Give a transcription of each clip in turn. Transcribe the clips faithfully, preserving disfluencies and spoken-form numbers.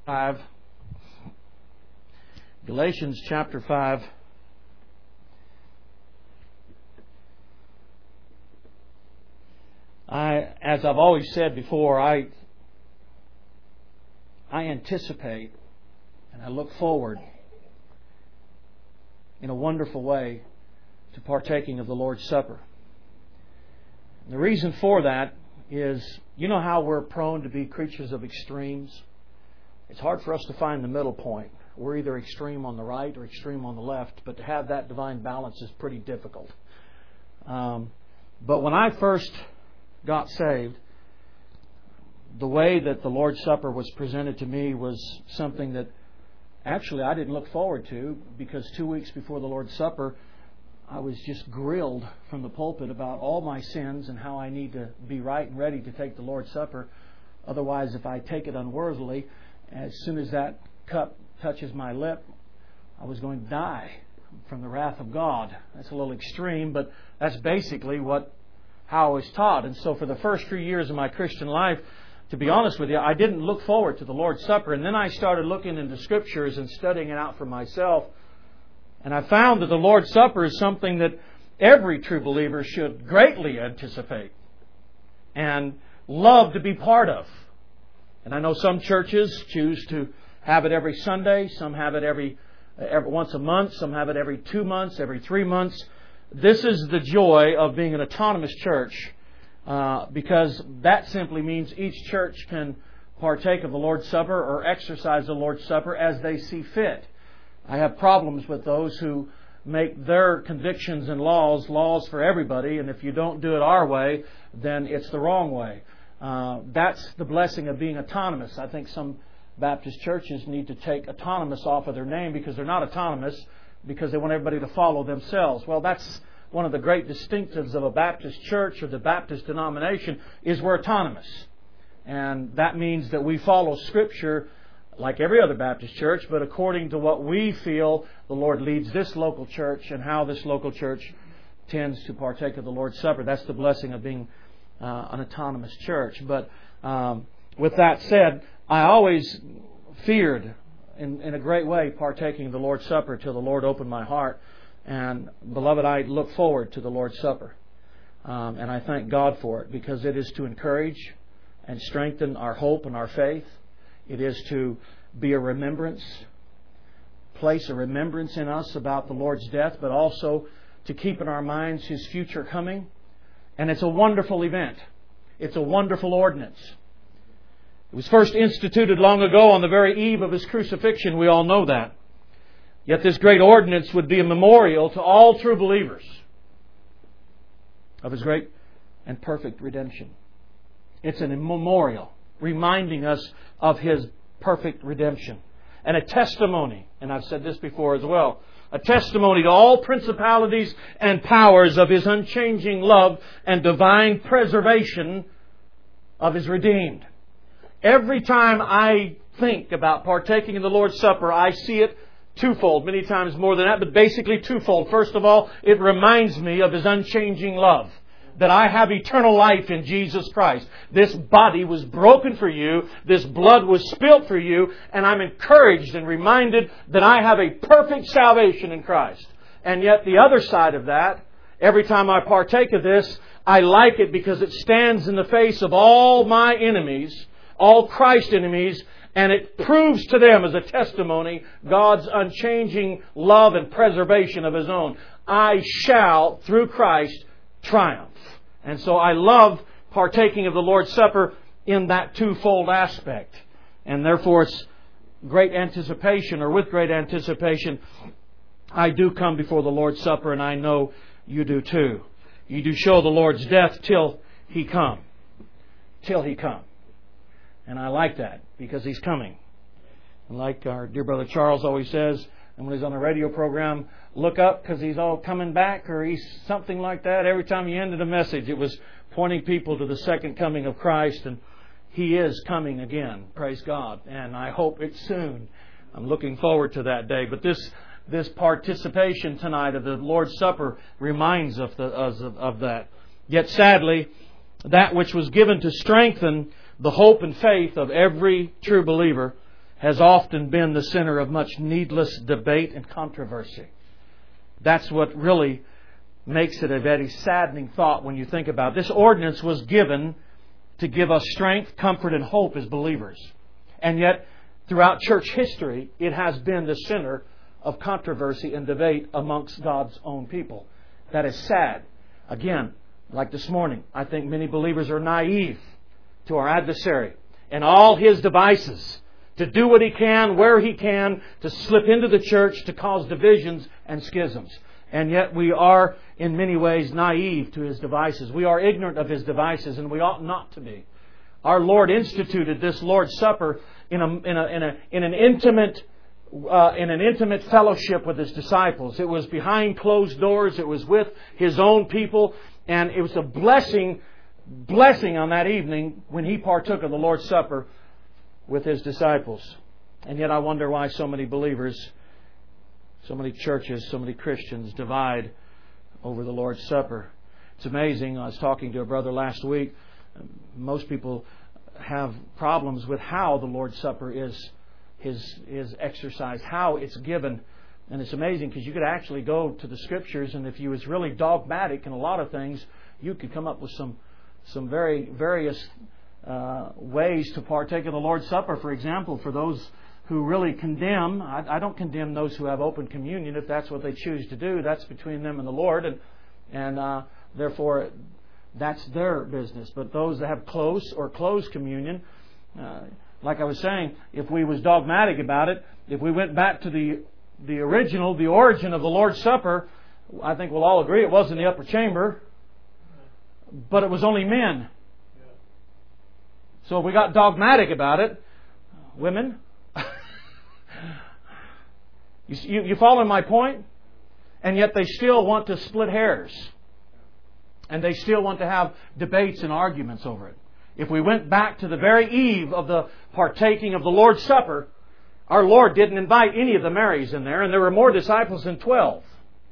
five. Galatians chapter five. I, as I've always said before, I, I anticipate and I look forward in a wonderful way to partaking of the Lord's Supper. And the reason for that is, you know how we're prone to be creatures of extremes? It's hard for us to find the middle point. We're either extreme on the right or extreme on the left, but to have that divine balance is pretty difficult. Um, but when I first got saved, the way that the Lord's Supper was presented to me was something that actually I didn't look forward to, because two weeks before the Lord's Supper, I was just grilled from the pulpit about all my sins and how I need to be right and ready to take the Lord's Supper. Otherwise, if I take it unworthily, as soon as that cup touches my lip, I was going to die from the wrath of God. That's a little extreme, but that's basically what how I was taught. And so for the first few years of my Christian life, to be honest with you, I didn't look forward to the Lord's Supper. And then I started looking into Scriptures and studying it out for myself. And I found that the Lord's Supper is something that every true believer should greatly anticipate and love to be part of. And I know some churches choose to have it every Sunday. Some have it every, every once a month. Some have it every two months, every three months. This is the joy of being an autonomous church, uh, because that simply means each church can partake of the Lord's Supper or exercise the Lord's Supper as they see fit. I have problems with those who make their convictions and laws laws for everybody, and if you don't do it our way, then it's the wrong way. Uh, that's the blessing of being autonomous. I think some Baptist churches need to take autonomous off of their name, because they're not autonomous, because they want everybody to follow themselves. Well, that's one of the great distinctives of a Baptist church or the Baptist denomination, is we're autonomous. And that means that we follow Scripture like every other Baptist church, but according to what we feel the Lord leads this local church and how this local church tends to partake of the Lord's Supper. That's the blessing of being uh, an autonomous church. But um, with that said, I always feared in, in a great way partaking of the Lord's Supper till the Lord opened my heart. And beloved, I look forward to the Lord's Supper. Um, and I thank God for it, because it is to encourage and strengthen our hope and our faith. It is to be a remembrance, place a remembrance in us about the Lord's death, but also to keep in our minds His future coming. And it's a wonderful event. It's a wonderful ordinance. It was first instituted long ago on the very eve of His crucifixion. We all know that. Yet this great ordinance would be a memorial to all true believers of His great and perfect redemption. It's a memorial reminding us of His perfect redemption. And a testimony, and I've said this before as well, a testimony to all principalities and powers of His unchanging love and divine preservation of His redeemed. Every time I think about partaking in the Lord's Supper, I see it twofold, many times more than that, but basically twofold. First of all, it reminds me of His unchanging love, that I have eternal life in Jesus Christ. This body was broken for you, this blood was spilt for you, and I'm encouraged and reminded that I have a perfect salvation in Christ. And yet the other side of that, every time I partake of this, I like it because it stands in the face of all my enemies, all Christ's enemies, and it proves to them as a testimony God's unchanging love and preservation of His own. I shall, through Christ, triumph. And so I love partaking of the Lord's Supper in that twofold aspect. And therefore it's great anticipation, or with great anticipation, I do come before the Lord's Supper, and I know you do too. You do show the Lord's death till He come. Till He come. And I like that, because He's coming. And like our dear brother Charles always says, and when he's on the radio program, look up, because He's all coming back, or He's something like that. Every time He ended a message, it was pointing people to the second coming of Christ. And He is coming again. Praise God. And I hope it's soon. I'm looking forward to that day. But this this participation tonight of the Lord's Supper reminds us of, of, of that. Yet sadly, that which was given to strengthen the hope and faith of every true believer has often been the center of much needless debate and controversy. That's what really makes it a very saddening thought when you think about it. This ordinance was given to give us strength, comfort, and hope as believers. And yet, throughout church history, it has been the center of controversy and debate amongst God's own people. That is sad. Again, like this morning, I think many believers are naive to our adversary and all his devices to do what he can, where he can, to slip into the church, to cause divisions and schisms. And yet we are, in many ways, naive to his devices. We are ignorant of his devices, and we ought not to be. Our Lord instituted this Lord's Supper in a in a in a in an intimate uh, in an intimate fellowship with His disciples. It was behind closed doors. It was with His own people, and it was a blessing blessing on that evening when He partook of the Lord's Supper with His disciples. And yet I wonder why so many believers, so many churches, so many Christians divide over the Lord's Supper. It's amazing. I was talking to a brother last week. Most people have problems with how the Lord's Supper is, is, is exercised, how it's given. And it's amazing because you could actually go to the Scriptures, and if you was really dogmatic in a lot of things, you could come up with some some very various uh, ways to partake of the Lord's Supper. For example, for those who really condemn, I, I don't condemn those who have open communion. If that's what they choose to do, that's between them and the Lord, and and uh, therefore that's their business. But those that have close or closed communion, uh, like I was saying, if we was dogmatic about it, if we went back to the the original, the origin of the Lord's Supper, I think we'll all agree it was in the upper chamber, but it was only men. So if we got dogmatic about it, women, you, you, you following my point? And yet they still want to split hairs. And they still want to have debates and arguments over it. If we went back to the very eve of the partaking of the Lord's Supper, our Lord didn't invite any of the Marys in there, and there were more disciples than twelve.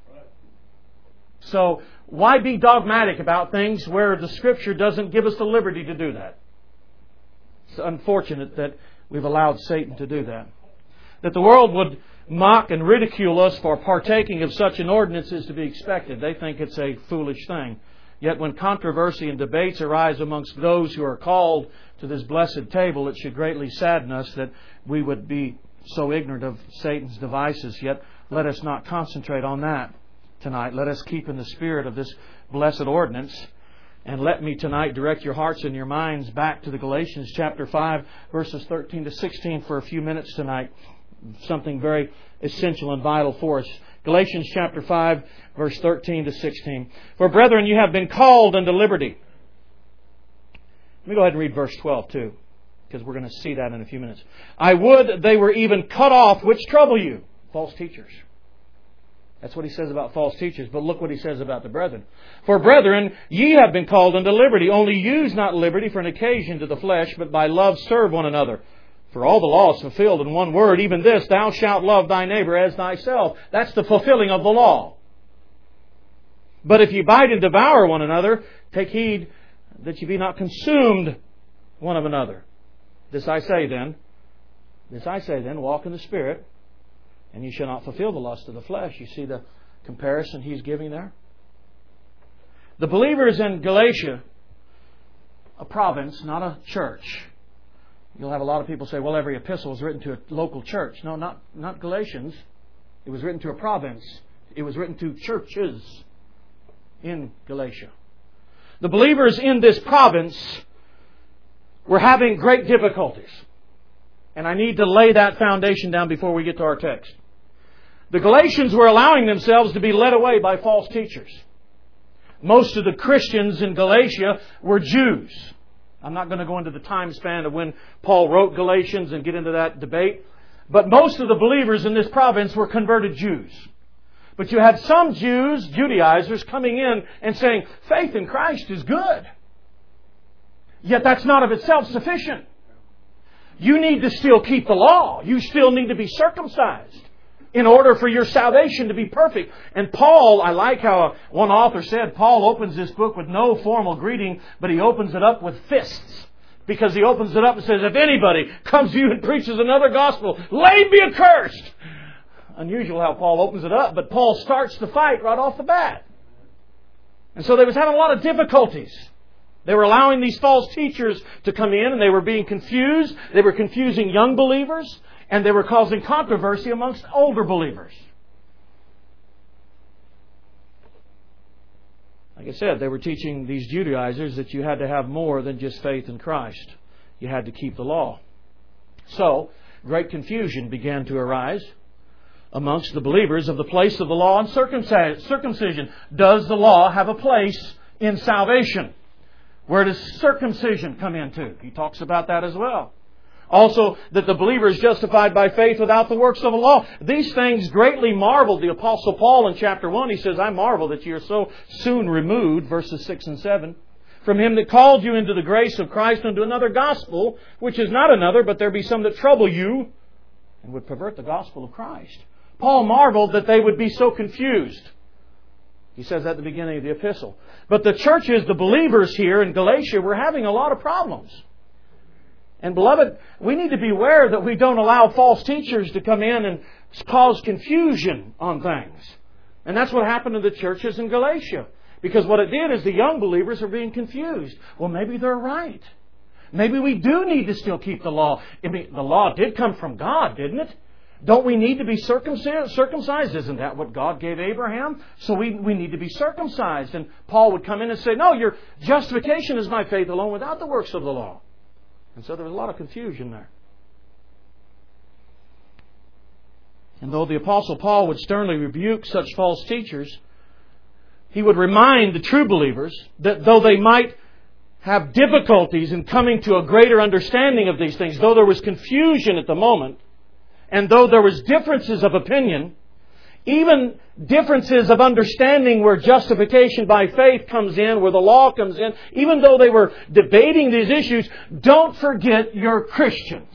So why be dogmatic about things where the Scripture doesn't give us the liberty to do that? It's unfortunate that we've allowed Satan to do that. That the world would mock and ridicule us for partaking of such an ordinance is to be expected. They think it's a foolish thing. Yet when controversy and debates arise amongst those who are called to this blessed table, it should greatly sadden us that we would be so ignorant of Satan's devices. Yet let us not concentrate on that tonight. Let us keep in the spirit of this blessed ordinance. And let me tonight direct your hearts and your minds back to the Galatians chapter five, verses thirteen to sixteen for a few minutes tonight. Something very essential and vital for us. Galatians chapter five, verse thirteen to sixteen. For brethren, you have been called unto liberty. Let me go ahead and read verse twelve too, because we're going to see that in a few minutes. I would they were even cut off which trouble you. False teachers. That's what he says about false teachers. But look what he says about the brethren. For brethren, ye have been called unto liberty. Only use not liberty for an occasion to the flesh, but by love serve one another. For all the law is fulfilled in one word, even this, thou shalt love thy neighbor as thyself. That's the fulfilling of the law. But if ye bite and devour one another, take heed that ye be not consumed one of another. This I say then, this I say then, walk in the Spirit, and you shall not fulfill the lust of the flesh. You see the comparison he's giving there? The believers in Galatia, a province, not a church. You'll have a lot of people say, well, every epistle was written to a local church. No, not, not Galatians. It was written to a province. It was written to churches in Galatia. The believers in this province were having great difficulties. And I need to lay that foundation down before we get to our text. The Galatians were allowing themselves to be led away by false teachers. Most of the Christians in Galatia were Jews. I'm not going to go into the time span of when Paul wrote Galatians and get into that debate. But most of the believers in this province were converted Jews. But you had some Jews, Judaizers, coming in and saying, faith in Christ is good. Yet that's not of itself sufficient. You need to still keep the law. You still need to be circumcised in order for your salvation to be perfect. And Paul, I like how one author said, Paul opens this book with no formal greeting, but he opens it up with fists. Because he opens it up and says, if anybody comes to you and preaches another gospel, let him be accursed. Unusual how Paul opens it up, but Paul starts the fight right off the bat. And so they was having a lot of difficulties. They were allowing these false teachers to come in, and they were being confused. They were confusing young believers, and they were causing controversy amongst older believers. Like I said, they were teaching these Judaizers that you had to have more than just faith in Christ. You had to keep the law. So, great confusion began to arise amongst the believers of the place of the law and circumcision. Does the law have a place in salvation? Where does circumcision come into? He talks about that as well. Also, that the believer is justified by faith without the works of the law. These things greatly marveled the Apostle Paul in chapter one. He says, I marvel that you are so soon removed, verses six and seven, from him that called you into the grace of Christ unto another gospel, which is not another, but there be some that trouble you and would pervert the gospel of Christ. Paul marveled that they would be so confused. He says that at the beginning of the epistle. But the churches, the believers here in Galatia, were having a lot of problems. And beloved, we need to be aware that we don't allow false teachers to come in and cause confusion on things. And that's what happened to the churches in Galatia. Because what it did is the young believers are being confused. Well, maybe they're right. Maybe we do need to still keep the law. I mean, the law did come from God, didn't it? Don't we need to be circumcised? Isn't that what God gave Abraham? So we, we need to be circumcised. And Paul would come in and say, no, your justification is by faith alone without the works of the law. And so there was a lot of confusion there. And though the Apostle Paul would sternly rebuke such false teachers, he would remind the true believers that though they might have difficulties in coming to a greater understanding of these things, though there was confusion at the moment, and though there was differences of opinion, even differences of understanding where justification by faith comes in, where the law comes in, even though they were debating these issues, don't forget you're Christians.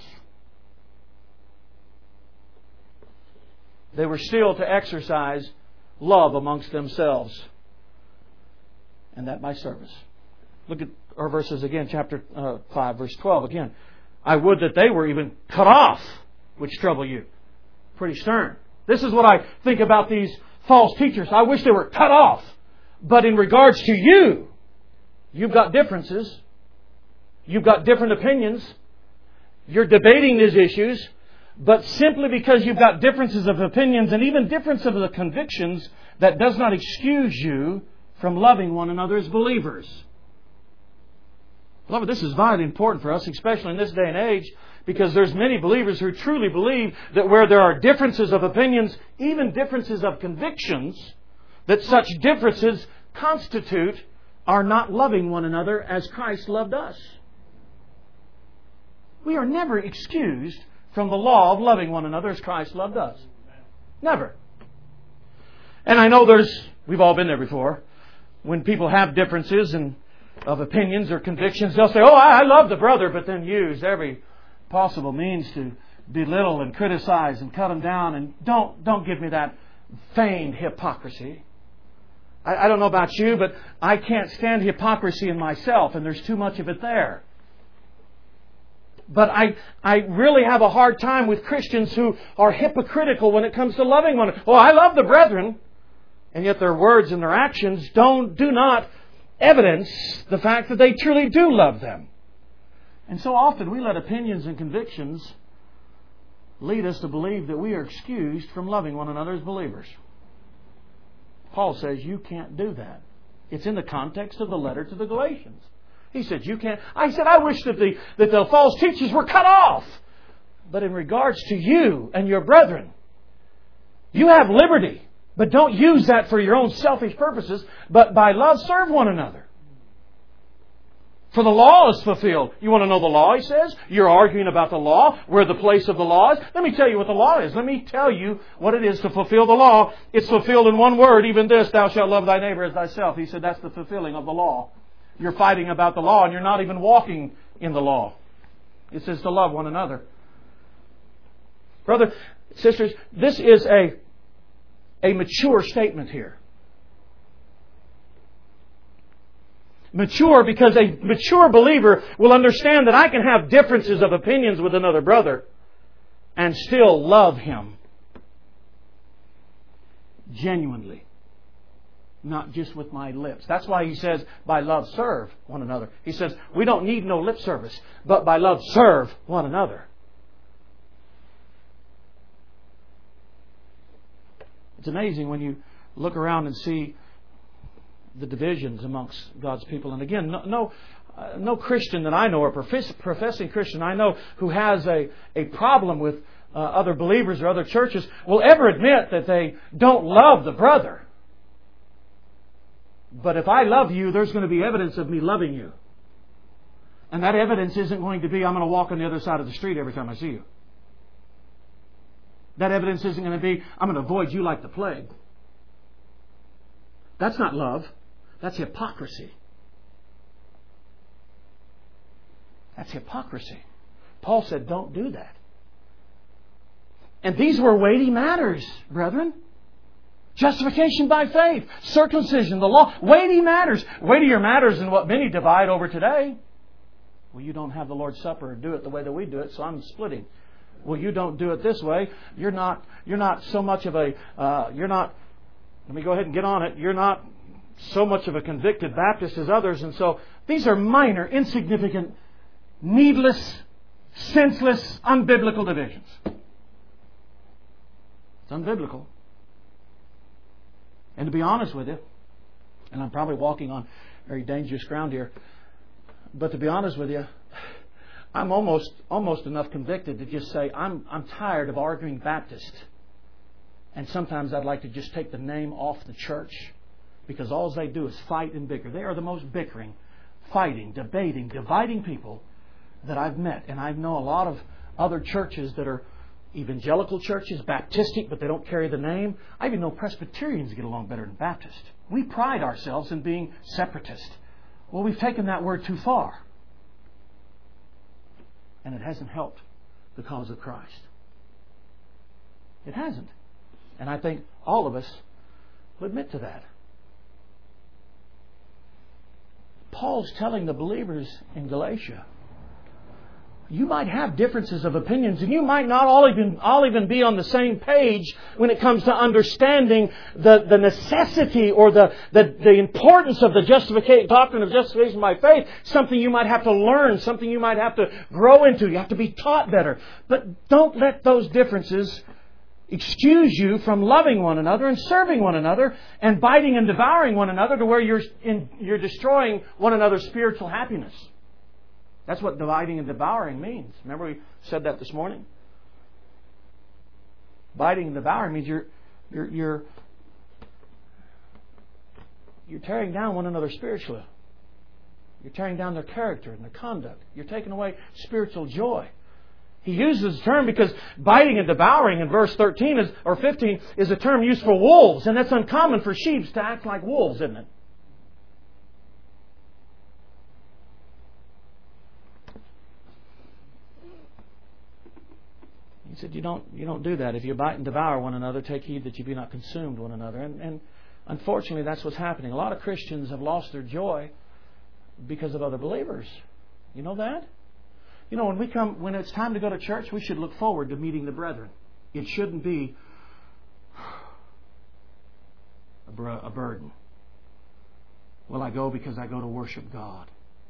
They were still to exercise love amongst themselves. And that by service. Look at our verses again, chapter uh, five, verse twelve again. I would that they were even cut off, which trouble you. Pretty stern. This is what I think about these false teachers. I wish they were cut off. But in regards to you, you've got differences. You've got different opinions. You're debating these issues. But simply because you've got differences of opinions and even difference of the convictions, that does not excuse you from loving one another as believers. Beloved, this is vitally important for us, especially in this day and age, because there's many believers who truly believe that where there are differences of opinions, even differences of convictions, that such differences constitute our not loving one another as Christ loved us. We are never excused from the law of loving one another as Christ loved us. Never. And I know there's, we've all been there before, when people have differences and of opinions or convictions, they'll say, oh, I love the brother, but then use every possible means to belittle and criticize and cut them down. And don't don't give me that feigned hypocrisy. I, I don't know about you, but I can't stand hypocrisy in myself, and there's too much of it there. But I I really have a hard time with Christians who are hypocritical when it comes to loving one another. Oh, I love the brethren, and yet their words and their actions don't do not evidence the fact that they truly do love them. And so often we let opinions and convictions lead us to believe that we are excused from loving one another as believers. Paul says you can't do that. It's in the context of the letter to the Galatians. He said you can't. I said I wish that the, that the false teachers were cut off. But in regards to you and your brethren, you have liberty. But don't use that for your own selfish purposes, but by love serve one another. For the law is fulfilled. You want to know the law, he says? You're arguing about the law, where the place of the law is. Let me tell you what the law is. Let me tell you what it is to fulfill the law. It's fulfilled in one word, even this, thou shalt love thy neighbor as thyself. He said that's the fulfilling of the law. You're fighting about the law and you're not even walking in the law. It says to love one another. Brother, sisters, this is a a mature statement here. mature, because a mature believer will understand that I can have differences of opinions with another brother and still love him genuinely, not just with my lips. That's why he says, by love serve one another. He says, we don't need no lip service, but by love serve one another. It's amazing when you look around and see the divisions amongst God's people. And again, no no, uh, no Christian that I know, or profess, professing Christian I know, who has a, a problem with uh, other believers or other churches will ever admit that they don't love the brother. But if I love you, there's going to be evidence of me loving you. And that evidence isn't going to be, I'm going to walk on the other side of the street every time I see you. That evidence isn't going to be, I'm going to avoid you like the plague. That's not love. That's hypocrisy. That's hypocrisy. Paul said, don't do that. And these were weighty matters, brethren. Justification by faith, circumcision, the law, weighty matters. Weightier matters than what many divide over today. Well, you don't have the Lord's Supper, do it the way that we do it, so I'm splitting. Well, you don't do it this way. You're not. You're not so much of a. Uh, you're not. Let me go ahead and get on it. You're not so much of a convicted Baptist as others, and so these are minor, insignificant, needless, senseless, unbiblical divisions. It's unbiblical. And to be honest with you, and I'm probably walking on very dangerous ground here, but to be honest with you, I'm almost almost enough convicted to just say, I'm I'm tired of arguing Baptist. And sometimes I'd like to just take the name off the church, because all they do is fight and bicker. They are the most bickering, fighting, debating, dividing people that I've met. And I know a lot of other churches that are evangelical churches, Baptistic, but they don't carry the name. I even know Presbyterians get along better than Baptists. We pride ourselves in being separatist. Well, we've taken that word too far. And it hasn't helped the cause of Christ. It hasn't. And I think all of us will admit to that. Paul's telling the believers in Galatia, you might have differences of opinions, and you might not all even, all even be on the same page when it comes to understanding the, the necessity or the, the, the importance of the justification, doctrine of justification by faith. Something you might have to learn, something you might have to grow into. You have to be taught better. But don't let those differences excuse you from loving one another and serving one another and biting and devouring one another to where you're in, you're destroying one another's spiritual happiness. That's what dividing and devouring means. Remember we said that this morning? Biting and devouring means you're you're you're you're tearing down one another spiritually. You're tearing down their character and their conduct. You're taking away spiritual joy. He uses the term because biting and devouring in verse thirteen is, or fifteen is a term used for wolves, and that's uncommon for sheep to act like wolves, isn't it? He said, you don't you don't do that. If you bite and devour one another, take heed that you be not consumed one another. And, and unfortunately, that's what's happening. A lot of Christians have lost their joy because of other believers. You know that? You know, when we come, when it's time to go to church, we should look forward to meeting the brethren. It shouldn't be a, bur- a burden. Well, I go because I go to worship God.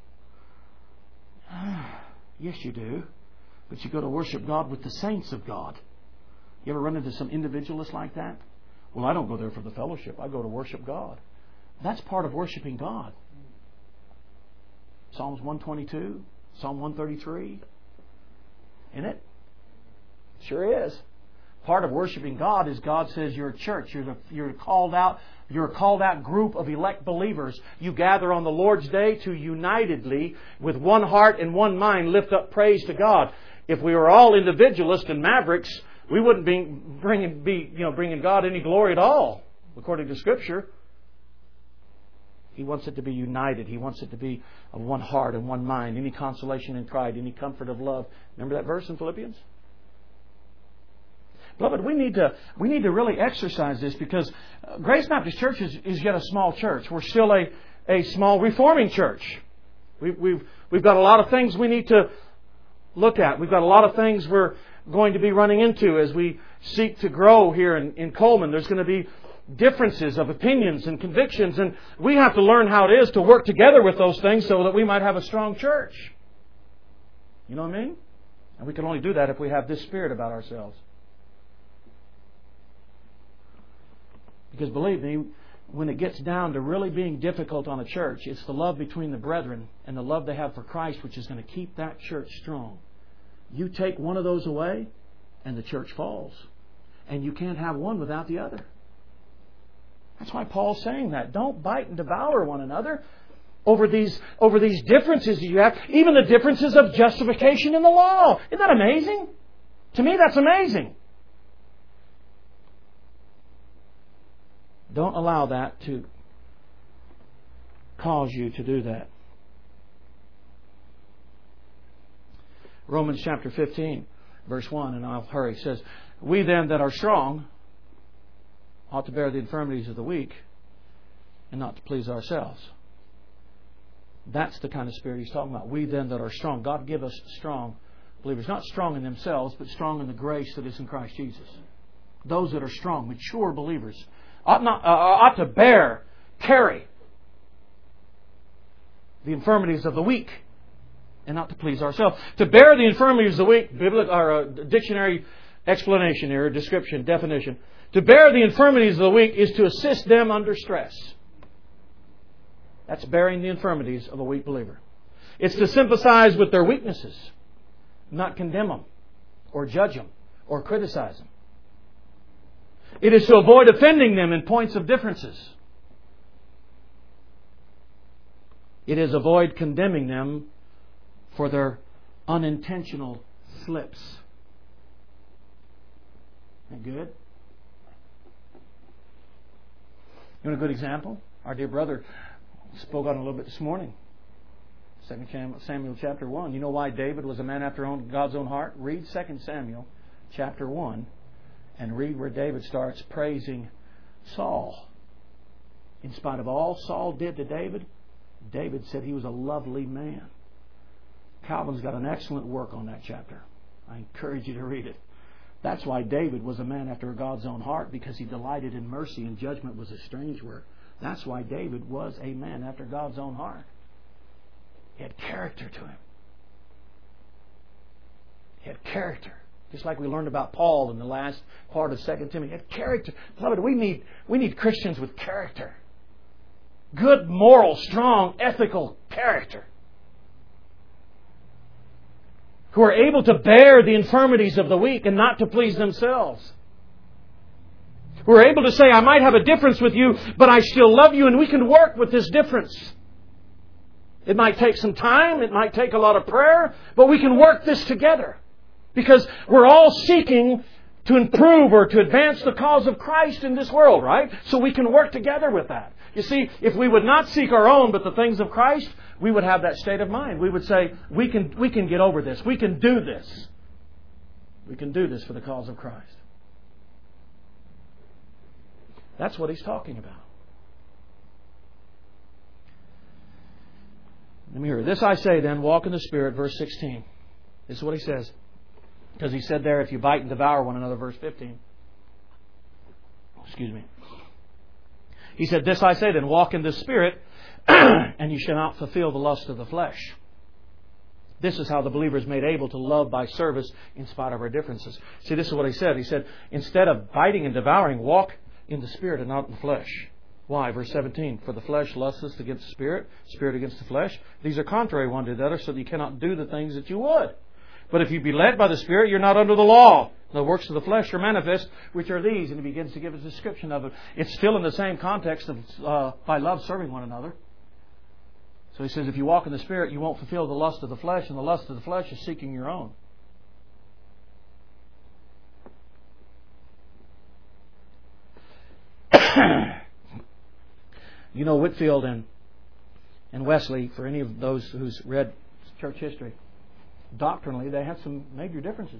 Yes, you do. But you go to worship God with the saints of God. You ever run into some individualists like that? Well, I don't go there for the fellowship. I go to worship God. That's part of worshiping God. Psalms one twenty-two, Psalm one thirty-three. Isn't it? Sure is. Part of worshiping God is God says you're a church. You're the, you're called out. You're a called out group of elect believers. You gather on the Lord's Day to unitedly, with one heart and one mind, lift up praise to God. If we were all individualists and mavericks, we wouldn't be bringing, be, you know, bringing God any glory at all, according to Scripture. He wants it to be united. He wants it to be of one heart and one mind. Any consolation in pride, any comfort of love. Remember that verse in Philippians? Beloved, we need to we need to really exercise this, because Grace Baptist Church is, is yet a small church. We're still a a small reforming church. We've, we've, we've got a lot of things we need to look at. We've got a lot of things we're going to be running into as we seek to grow here in, in Coleman. There's going to be differences of opinions and convictions, and we have to learn how it is to work together with those things so that we might have a strong church. You know what I mean? And we can only do that if we have this spirit about ourselves. Because believe me, when it gets down to really being difficult on a church, it's the love between the brethren and the love they have for Christ which is going to keep that church strong. You take one of those away and the church falls. And you can't have one without the other. That's why Paul's saying that. Don't bite and devour one another over these, over these differences you have. Even the differences of justification in the law. Isn't that amazing? To me, that's amazing. Don't allow that to cause you to do that. Romans chapter fifteen, verse one, and I'll hurry, says, "We then that are strong ought to bear the infirmities of the weak and not to please ourselves." That's the kind of spirit he's talking about. We then that are strong. God give us strong believers. Not strong in themselves, but strong in the grace that is in Christ Jesus. Those that are strong, mature believers ought not uh, ought to bear, carry the infirmities of the weak and not to please ourselves. To bear the infirmities of the weak, biblical or a dictionary explanation here, description, definition. To bear the infirmities of the weak is to assist them under stress. That's bearing the infirmities of a weak believer. It's to sympathize with their weaknesses, not condemn them, or judge them, or criticize them. It is to avoid offending them in points of differences. It is avoid condemning them for their unintentional slips. Isn't that good? You want a good example? Our dear brother spoke on it a little bit this morning. Second Samuel chapter one. You know why David was a man after God's own heart? Read Second Samuel chapter one and read where David starts praising Saul. In spite of all Saul did to David, David said he was a lovely man. Calvin's got an excellent work on that chapter. I encourage you to read it. That's why David was a man after God's own heart, because he delighted in mercy and judgment was a strange word. That's why David was a man after God's own heart. He had character to him. He had character. Just like we learned about Paul in the last part of Second Timothy. He had character. Beloved, we need, we need Christians with character. Good, moral, strong, ethical character. Who are able to bear the infirmities of the weak and not to please themselves. Who are able to say, I might have a difference with you, but I still love you and we can work with this difference. It might take some time, it might take a lot of prayer, but we can work this together. Because we're all seeking to improve or to advance the cause of Christ in this world, right? So we can work together with that. You see, if we would not seek our own but the things of Christ, we would have that state of mind. We would say, we can, we can get over this. We can do this. We can do this for the cause of Christ. That's what he's talking about. Let me hear it. This I say then, walk in the Spirit, verse sixteen. This is what he says. Because he said there, if you bite and devour one another, verse fifteen. Excuse me. He said, this I say then, walk in the Spirit, and you shall not fulfill the lust of the flesh. This is how the believer is made able to love by service in spite of our differences. See, this is what he said. He said, instead of biting and devouring, walk in the Spirit and not in the flesh. Why? Verse seventeen. For the flesh lusteth against the Spirit, Spirit against the flesh. These are contrary one to the other, so that you cannot do the things that you would. But if you be led by the Spirit, you're not under the law. The works of the flesh are manifest, which are these. And he begins to give a description of it. It's still in the same context of uh, by love serving one another. So he says, if you walk in the Spirit, you won't fulfill the lust of the flesh, and the lust of the flesh is seeking your own. You know, Whitefield and, and Wesley, for any of those who's read church history, doctrinally, they had some major differences.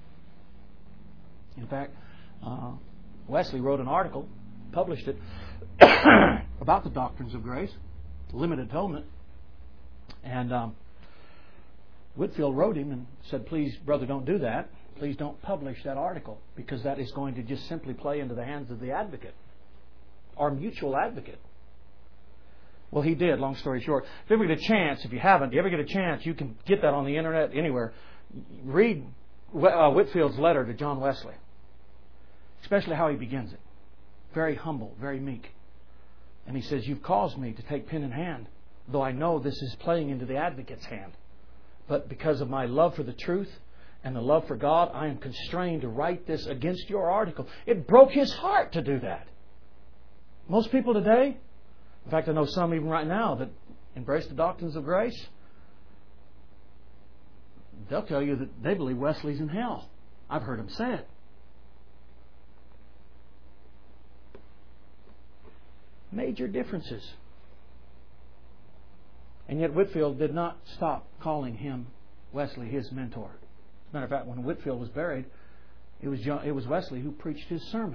In fact, uh, Wesley wrote an article, published it, about the doctrines of grace. limited atonement. And um, Whitefield wrote him and said, please, brother, don't do that. Please don't publish that article, because that is going to just simply play into the hands of the advocate, our mutual advocate. Well, he did, long story short. If you ever get a chance, if you haven't, if you ever get a chance, you can get that on the internet, anywhere. Read uh, Whitefield's letter to John Wesley, especially how he begins it. Very humble, very meek. And he says, you've caused me to take pen in hand, though I know this is playing into the advocate's hand. But because of my love for the truth and the love for God, I am constrained to write this against your article. It broke his heart to do that. Most people today, in fact, I know some even right now that embrace the doctrines of grace, they'll tell you that they believe Wesley's in hell. I've heard them say it. Major differences. And yet Whitefield did not stop calling him, Wesley, his mentor. As a matter of fact, when Whitefield was buried, it was John, it was Wesley who preached his sermon.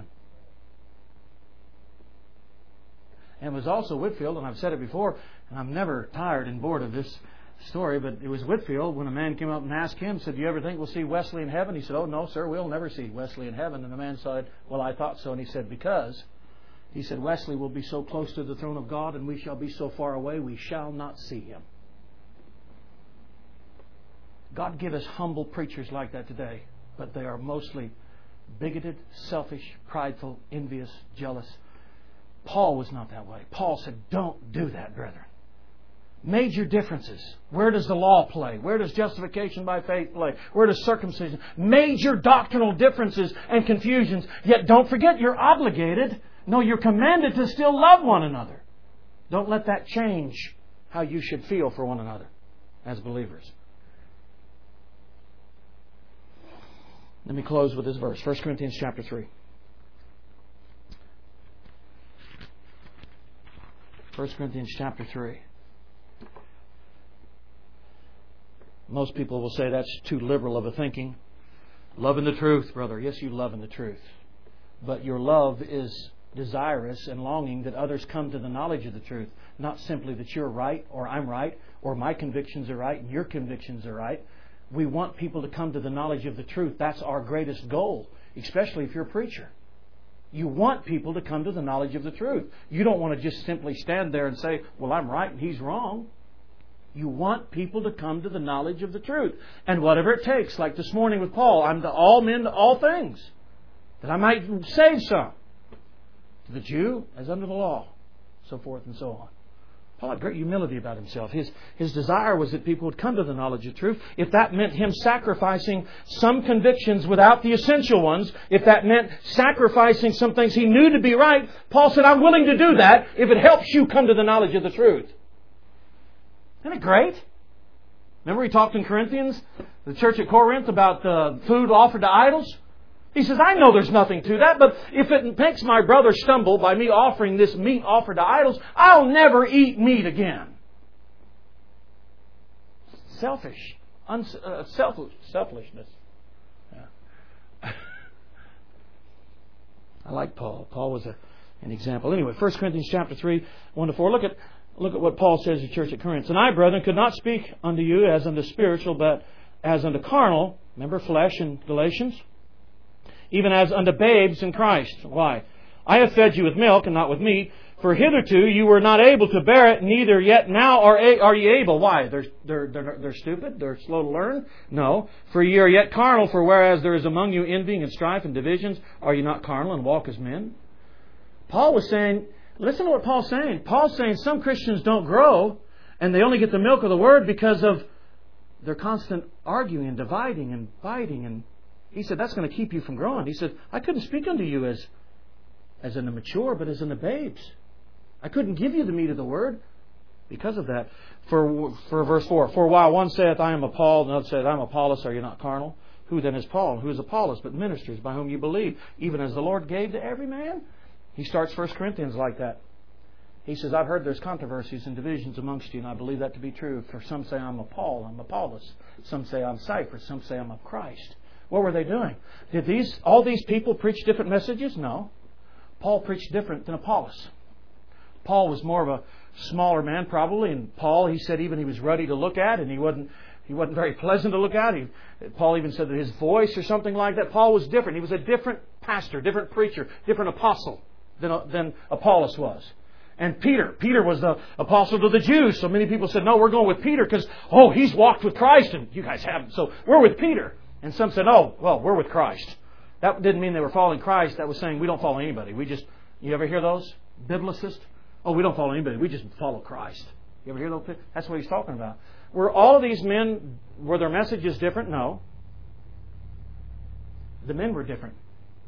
And it was also Whitefield, and I've said it before, and I'm never tired and bored of this story, but it was Whitefield when a man came up and asked him, said, do you ever think we'll see Wesley in heaven? He said, oh, no, sir, we'll never see Wesley in heaven. And the man said, well, I thought so. And he said, because... He said, Wesley will be so close to the throne of God, and we shall be so far away, we shall not see Him. God give us humble preachers like that today, but they are mostly bigoted, selfish, prideful, envious, jealous. Paul was not that way. Paul said, don't do that, brethren. Major differences. Where does the law play? Where does justification by faith play? Where does circumcision? Major doctrinal differences and confusions. Yet don't forget, you're obligated. No, you're commanded to still love one another. Don't let that change how you should feel for one another as believers. Let me close with this verse. First Corinthians chapter three. First Corinthians chapter three. Most people will say that's too liberal of a thinking. Loving the truth, brother. Yes, you love in the truth. But your love is desirous and longing that others come to the knowledge of the truth. Not simply that you're right or I'm right or my convictions are right and your convictions are right. We want people to come to the knowledge of the truth. That's our greatest goal, especially if you're a preacher. You want people to come to the knowledge of the truth. You don't want to just simply stand there and say, well, I'm right and he's wrong. You want people to come to the knowledge of the truth. And whatever it takes, like this morning with Paul, I'm to all men to all things, that I might save some. To the Jew as under the law, so forth and so on. Paul had great humility about himself. His, his desire was that people would come to the knowledge of truth. If that meant him sacrificing some convictions without the essential ones, if that meant sacrificing some things he knew to be right, Paul said, I'm willing to do that if it helps you come to the knowledge of the truth. Isn't it great? Remember he talked in Corinthians, the church at Corinth, about the food offered to idols? He says, I know there's nothing to that, but if it makes my brother stumble by me offering this meat offered to idols, I'll never eat meat again. Selfish. Uns- uh, selfish selfishness. Yeah. I like Paul. Paul was a, an example. Anyway, First Corinthians chapter three, one to four. Look at, look at what Paul says to the church at Corinth. And I, brethren, could not speak unto you as unto spiritual, but as unto carnal. Remember flesh in Galatians? Even as unto babes in Christ. Why? I have fed you with milk and not with meat, for hitherto you were not able to bear it, neither yet now are, a- are ye able. Why? They're, they're, they're, they're stupid? They're slow to learn? No. For ye are yet carnal, for whereas there is among you envying and strife and divisions, are ye not carnal and walk as men? Paul was saying, listen to what Paul's saying. Paul's saying some Christians don't grow, and they only get the milk of the Word because of their constant arguing and dividing and fighting. And he said, that's going to keep you from growing. He said, I couldn't speak unto you as, as in the mature, but as in the babes. I couldn't give you the meat of the Word because of that. For, for verse four, for while one saith, I am of Paul, and another saith, I am of Apollos, are you not carnal? Who then is Paul? Who is Apollos? But ministers by whom you believe, even as the Lord gave to every man. He starts First Corinthians like that. He says, I've heard there's controversies and divisions amongst you, and I believe that to be true. For some say I'm of Paul, I'm of Apollos. Some say I'm Cyprus. Some say I'm of Christ. What were they doing? Did these all these people preach different messages? No. Paul preached different than Apollos. Paul was more of a smaller man probably. And Paul, he said even he was ruddy to look at, and he wasn't he wasn't very pleasant to look at. He, Paul even said that his voice or something like that. Paul was different. He was a different pastor, different preacher, different apostle than, than Apollos was. And Peter, Peter was the apostle to the Jews. So many people said, no, we're going with Peter because, oh, he's walked with Christ and you guys haven't. So we're with Peter. And some said, oh, well, we're with Christ. That didn't mean they were following Christ. That was saying we don't follow anybody. We just, you ever hear those? Biblicist? Oh, we don't follow anybody. We just follow Christ. You ever hear those? That's what he's talking about. Were all of these men, were their messages different? No. The men were different.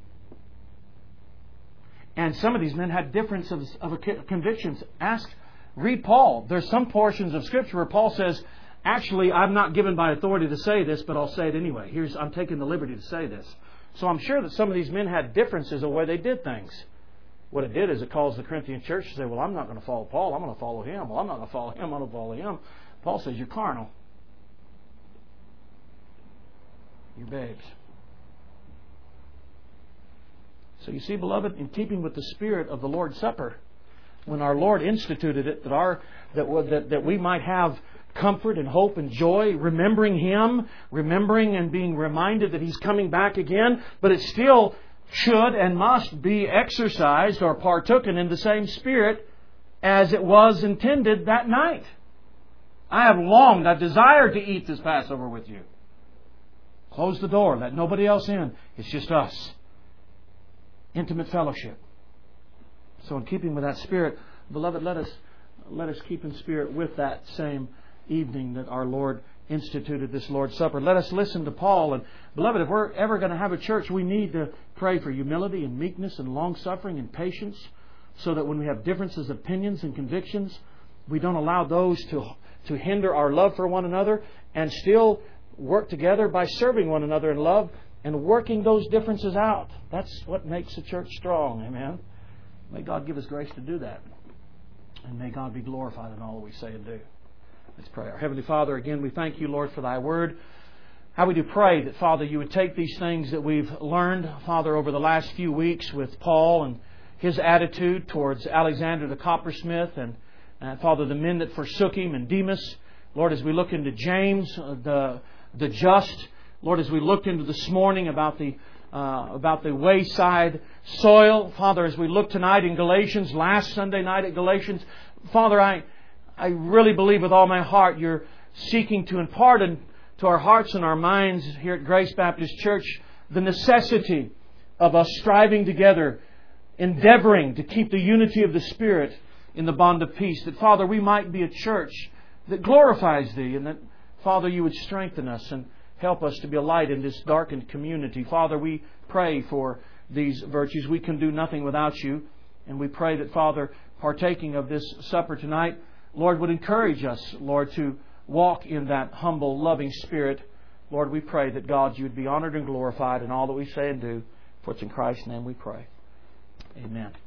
And some of these men had differences of convictions. Ask, read Paul. There's some portions of Scripture where Paul says, actually, I'm not given by authority to say this, but I'll say it anyway. Here's, I'm taking the liberty to say this. So I'm sure that some of these men had differences of where they did things. What it did is it caused the Corinthian church to say, well, I'm not going to follow Paul. I'm going to follow him. Well, I'm not going to follow him. I'm going to follow him. Paul says, you're carnal. You're babes. So you see, beloved, in keeping with the spirit of the Lord's Supper, when our Lord instituted it, that our that that, that we might have comfort and hope and joy, remembering Him, remembering and being reminded that He's coming back again, but it still should and must be exercised or partooken in the same spirit as it was intended that night. I have longed, I desire to eat this Passover with you. Close the door, let nobody else in. It's just us. Intimate fellowship. So in keeping with that spirit, beloved, let us let us keep in spirit with that same evening that our Lord instituted this Lord's Supper. Let us listen to Paul. And beloved, if we're ever going to have a church, we need to pray for humility and meekness and long-suffering and patience, so that when we have differences of opinions and convictions, we don't allow those to to hinder our love for one another, and still work together by serving one another in love and working those differences out. That's what makes the church strong. Amen. May God give us grace to do that. And may God be glorified in all that we say and do. Let's pray. Our Heavenly Father, again, we thank You, Lord, for Thy Word. How we do pray that, Father, You would take these things that we've learned, Father, over the last few weeks with Paul and his attitude towards Alexander the coppersmith, and, and Father, the men that forsook him, and Demas. Lord, as we look into James, uh, the the just, Lord, as we looked into this morning about the uh, about the wayside soil, Father, as we look tonight in Galatians, last Sunday night at Galatians, Father, I I really believe with all my heart You're seeking to impart to our hearts and our minds here at Grace Baptist Church the necessity of us striving together, endeavoring to keep the unity of the Spirit in the bond of peace. That, Father, we might be a church that glorifies Thee, and that, Father, You would strengthen us and help us to be a light in this darkened community. Father, we pray for these virtues. We can do nothing without You. And we pray that, Father, partaking of this supper tonight, Lord, would encourage us, Lord, to walk in that humble, loving spirit. Lord, we pray that, God, You would be honored and glorified in all that we say and do. For it's in Christ's name we pray. Amen.